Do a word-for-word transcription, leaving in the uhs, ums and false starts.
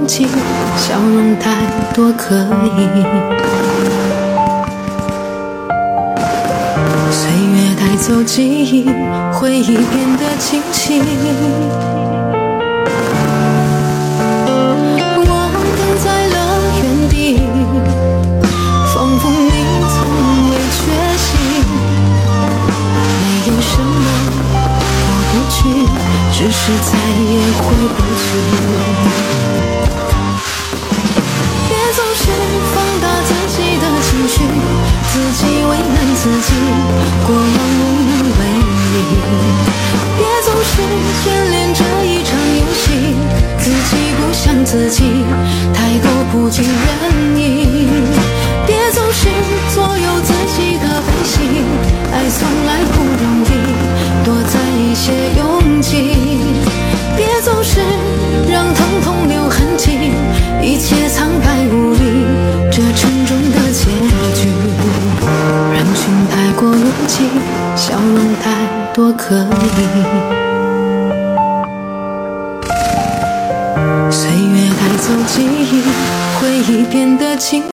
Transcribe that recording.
勇气，笑容太多可以。岁月带走记忆，回忆变得清晰。我等在了原地，仿佛你从未觉醒。没有什么过不去，只是再也回不去。别总是放大自己的情绪，自己为难自己，过往无能为力。别总是眷恋这一场游戏，自己不像自己，太多不尽人意。别总是左右自己的悲喜，爱从来不容易，多在一些勇气。别总是让疼痛留痕迹，一切苍白无力，这沉重的结局。人群太过拥挤，笑容太多可以。岁月带走记忆，回忆变得清